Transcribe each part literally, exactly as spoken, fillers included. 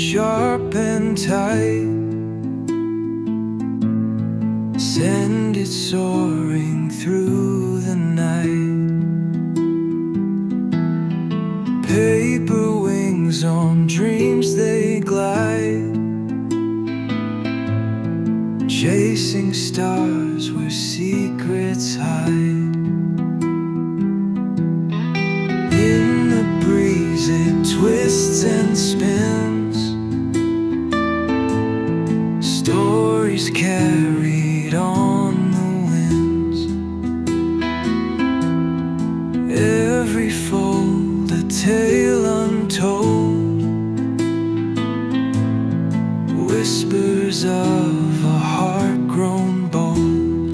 sharp and tight, send it soaring through the night. Paper wings on dreams they glide, chasing stars where secrets hide. In the breeze it twists and spins, stories carried on the winds. Every fold a tale untold, whispers of a heart grown bold.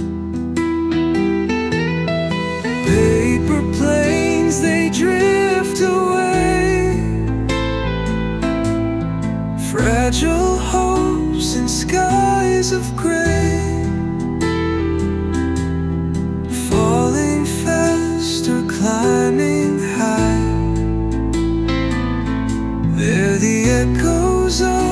Paper planes they drift away, fragile hopes in skies of gray, falling fast or climbing high. They're the echoes of